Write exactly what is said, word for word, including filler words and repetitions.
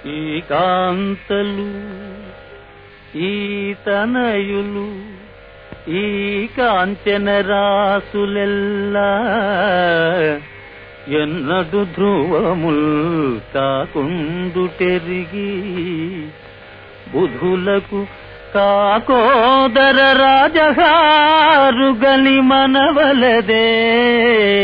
ఈ కాంతలు ఈ తనయులు ఈ కాంచన రాసులెల్లా ఎన్నడు ధ్రువముల్ కాకుండుటెరిగి బుధులకు కాకోదర రాజహారు గని మనవలదే